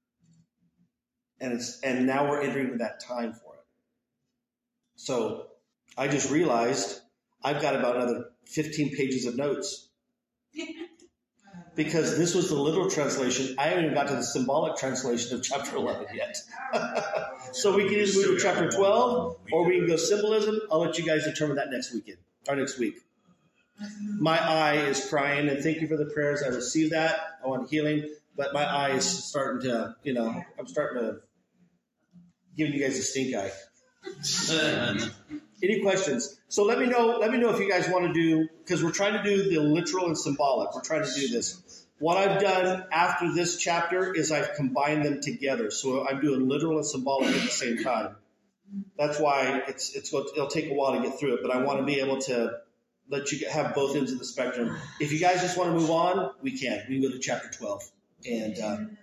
And now we're entering that time for it. So I just realized I've got about another 15 pages of notes. Because this was the literal translation. I haven't even got to the symbolic translation of chapter 11 yet. So we can either move to chapter 12 or we can go symbolism. I'll let you guys determine that next week. My eye is crying, and thank you for the prayers. I received that. I want healing, but my eye is starting to, I'm starting to give you guys a stink eye. Any questions? So let me know if you guys want to do, because we're trying to do the literal and symbolic. We're trying to do this. What I've done after this chapter is I've combined them together. So I'm doing literal and symbolic at the same time. That's why it'll take a while to get through it, but I want to be able to let you have both ends of the spectrum. If you guys just want to move on, we can. We can go to chapter 12. And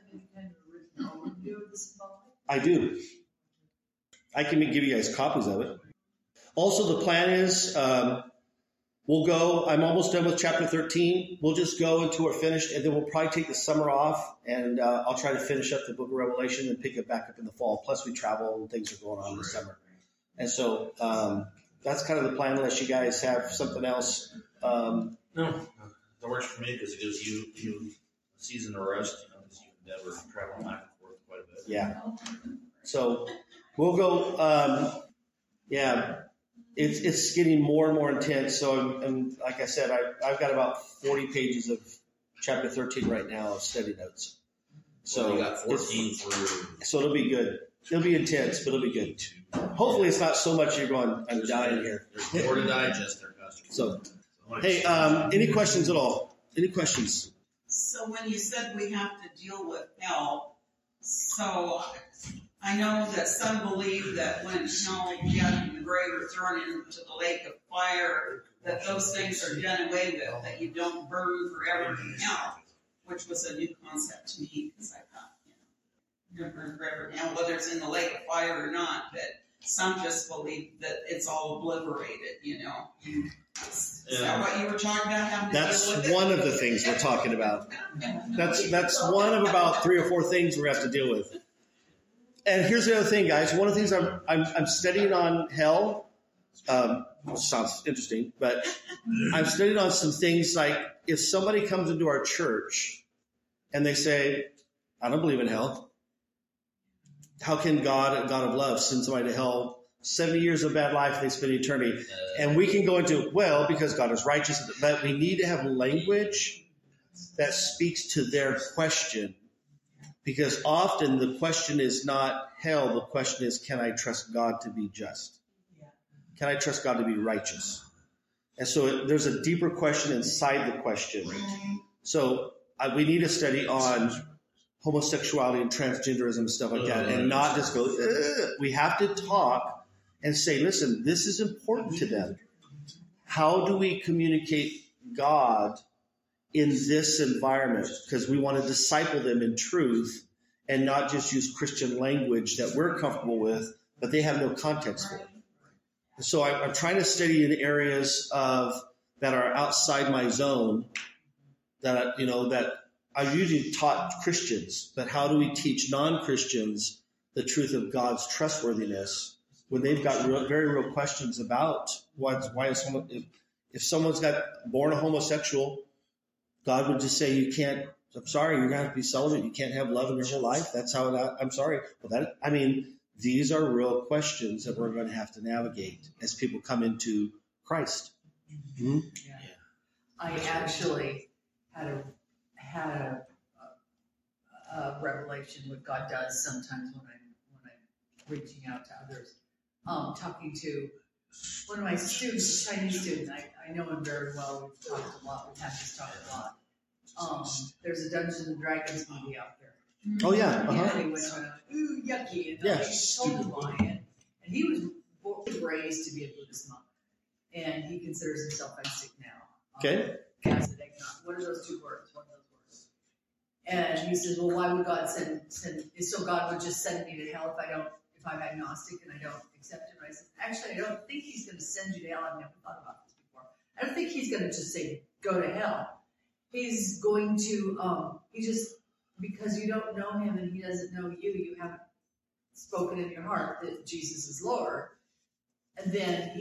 I do. I can give you guys copies of it. Also, the plan is we'll go. I'm almost done with chapter 13. We'll just go until we're finished, and then we'll probably take the summer off, and I'll try to finish up the book of Revelation and pick it back up in the fall. Plus, we travel and things are going on this summer. And so that's kind of the plan, unless you guys have something else. No, that works for me because it gives you a season of rest, because you endeavor to travel back and forth quite a bit. Yeah. So we'll go. It's getting more and more intense. So I'm like I said, I've got about 40 pages of chapter 13 right now of study notes. So you got 14 through. So it'll be good. It'll be intense, but it'll be good. Hopefully it's not so much you're going, I'm dying here. There's more to digest there, Pastor. So, hey, any questions at all? Any questions? So when you said we have to deal with hell, so I know that some believe that when death and the grave are thrown into the lake of fire, that those things are done away with, that you don't burn forever in hell, which was a new concept to me because I thought, you're going to burn forever in hell, whether it's in the lake of fire or not. But some just believe that it's all obliterated, Is that what you were talking about? Having That's to deal with one of the things we're talking about. That's one of about 3 or 4 things we have to deal with. And here's the other thing, guys. One of the things I'm studying on hell. Sounds interesting, but I'm studying on some things like if somebody comes into our church and they say, "I don't believe in hell." How can God, a God of love, send somebody to hell? 70 years of bad life, they spend eternity. And we can go into, well, because God is righteous, but we need to have language that speaks to their question. Because often the question is not hell. The question is, can I trust God to be just? Can I trust God to be righteous? And so there's a deeper question inside the question. So we need a study on homosexuality and transgenderism and stuff like that, and not just go, ugh. We have to talk and say, listen, this is important to them. How do we communicate God in this environment? Because we want to disciple them in truth and not just use Christian language that we're comfortable with, but they have no context for it. So I'm trying to study in areas that are outside my zone that I usually taught Christians, but how do we teach non-Christians the truth of God's trustworthiness when they've got very real questions about why is someone, if someone's got born a homosexual, God would just say, you can't, I'm sorry, you're going to have to be celibate. You can't have love in your whole life. That's how I'm sorry. Well, these are real questions that we're going to have to navigate as people come into Christ. Mm-hmm. Yeah. I actually had a revelation what God does sometimes when I'm reaching out to others. Talking to one of my students, a Chinese student, I know him very well. We've talked a lot. We've had this talk a lot. There's a Dungeons and Dragons movie out there. Oh yeah. Uh-huh. And he went around, ooh, yucky. And I told him why. And he was raised to be a Buddhist monk. And he considers himself agnostic now. Okay. What are those 2 words? What are those words? And he says, well, why would God send so God would just send me to hell if I'm agnostic and I don't accept it? And I said, actually, I don't think he's going to send you to hell. I've never thought about this before. I don't think he's going to just say, go to hell. He's going to, because you don't know him and he doesn't know you, you haven't spoken in your heart that Jesus is Lord. And then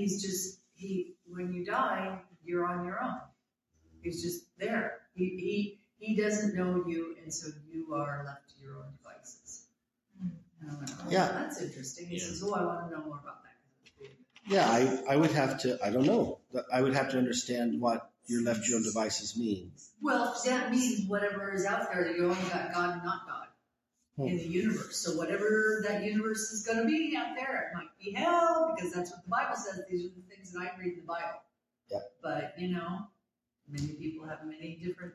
when you die, you're on your own. He's just there. He doesn't know you, and so you are left to your own devices. And I went, that's interesting. He says, I want to know more about that. Yeah, I would have to, I don't know. I would have to understand what your left to your own devices means. Well, that means whatever is out there, you only got God and not God in the universe. So whatever that universe is going to be out there, it might be hell, because that's what the Bible says. These are the things that I read in the Bible. Yeah. But, many people have many different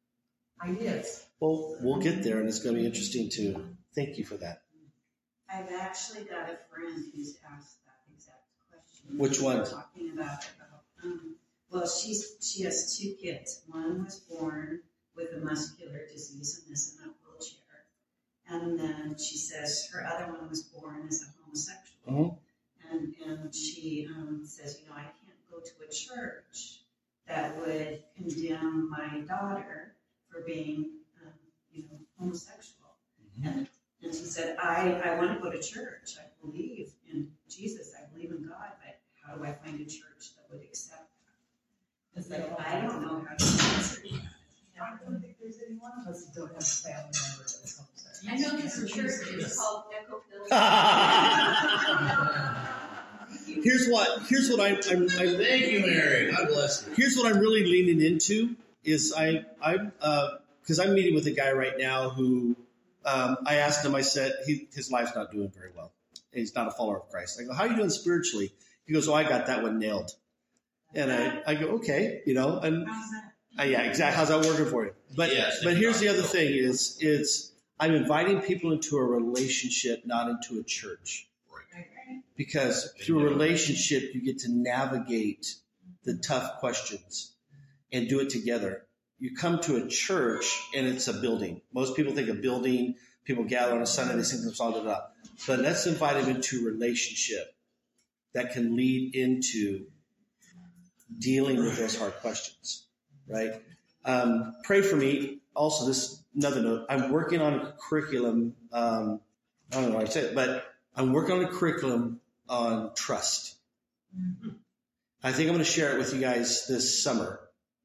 ideas. Well, we'll get there, and it's going to be interesting too. Thank you for that. I've actually got a friend who's asked that exact question. Which one? We're talking about well, she has 2 kids. One was born with a muscular disease and is in a wheelchair. And then she says her other one was born as a homosexual. Mm-hmm. And she says, I can't go to a church that would condemn my daughter for being, homosexual. Mm-hmm. And she said, I want to go to church. I believe in Jesus. I believe in God. But how do I find a church that would accept that? It's like, I don't know how to answer that. I don't think there's any one of us that don't have a family member that's homosexual. I know there's a church it's called Echo Here's what I'm thank you, Mary. God bless you. Here's what I'm really leaning into is because I'm meeting with a guy right now who I asked him. I said his life's not doing very well. He's not a follower of Christ. I go, how are you doing spiritually? He goes, I got that one nailed. And I go, okay, and How's that? yeah, exactly. How's that working for you? But here's the other thing is I'm inviting people into a relationship, not into a church. Because through a relationship, you get to navigate the tough questions and do it together. You come to a church and it's a building. Most people think a building, people gather on a Sunday, they sing some songs, but let's invite them into a relationship that can lead into dealing with those hard questions, right? Pray for me. Also, this another note. I'm working on a curriculum. I don't know what I said, but I'm working on a curriculum on trust. Mm-hmm. I think I'm going to share it with you guys this summer.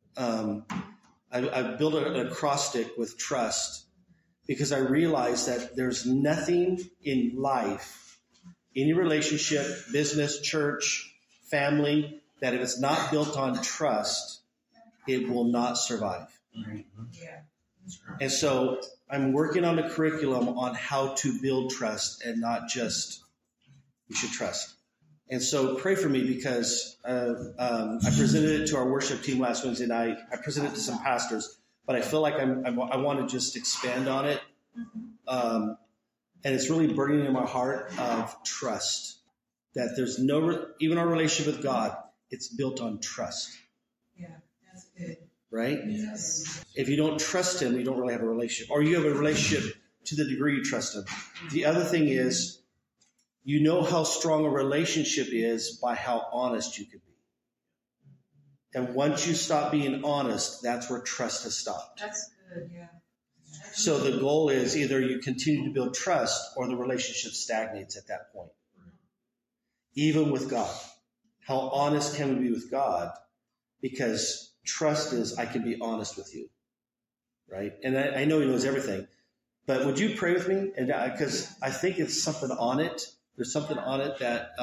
I built an acrostic with trust because I realized that there's nothing in life, any relationship, business, church, family, that if it's not built on trust, it will not survive. Yeah. And so I'm working on a curriculum on how to build trust and not just you should trust. And so pray for me because I presented it to our worship team last Wednesday night. I presented it to some pastors, but I feel like I want to just expand on it. And it's really burning in my heart of trust, that there's even our relationship with God, it's built on trust. Yeah, that's good. Right? Yes. If you don't trust him, you don't really have a relationship. Or you have a relationship to the degree you trust him. The other thing is, you know how strong a relationship is by how honest you can be. And once you stop being honest, that's where trust has stopped. That's good, yeah. So the goal is either you continue to build trust or the relationship stagnates at that point. Even with God. How honest can we be with God? Because trust is, I can be honest with you. Right? And I know he knows everything. But would you pray with me? And because I think it's something on it. There's something on it that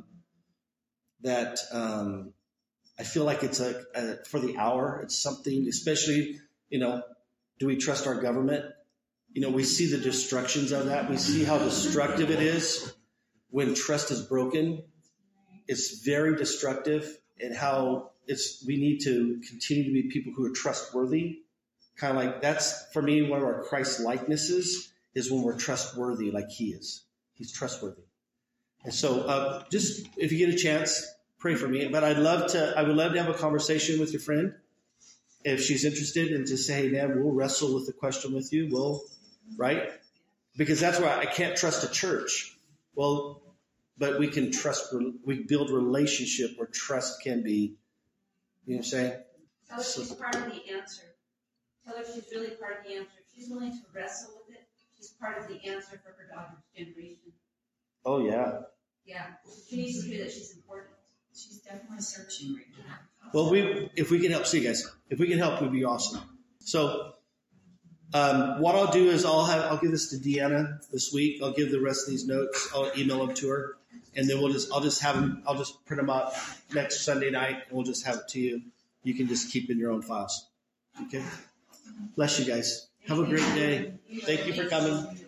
I feel like it's for the hour. It's something, especially, do we trust our government? We see the destructions of that. We see how destructive it is when trust is broken. It's very destructive, and how we need to continue to be people who are trustworthy. Kind of like that's, for me, one of our Christ likenesses is when we're trustworthy like he is. He's trustworthy. And so just if you get a chance, pray for me. But I would love to have a conversation with your friend if she's interested, and to say, hey, man, we'll wrestle with the question with you. Right? Because that's why I can't trust a church. Well, but we can trust, we build relationship where trust can be, you know what I'm saying? Tell her she's part of the answer. Tell her she's really part of the answer. If she's willing to wrestle with it, she's part of the answer for her daughter's generation. Oh, yeah. Yeah. She needs to hear that she's important. She's definitely searching right now. Well, if we can help, see you guys, if we can help, it would be awesome. So, what I'll do is I'll give this to Deanna this week. I'll give the rest of these notes. I'll email them to her, and then I'll just print them out next Sunday night, and we'll just have it to you. You can just keep in your own files. Okay. Bless you guys. Have a great day. Thank you for coming.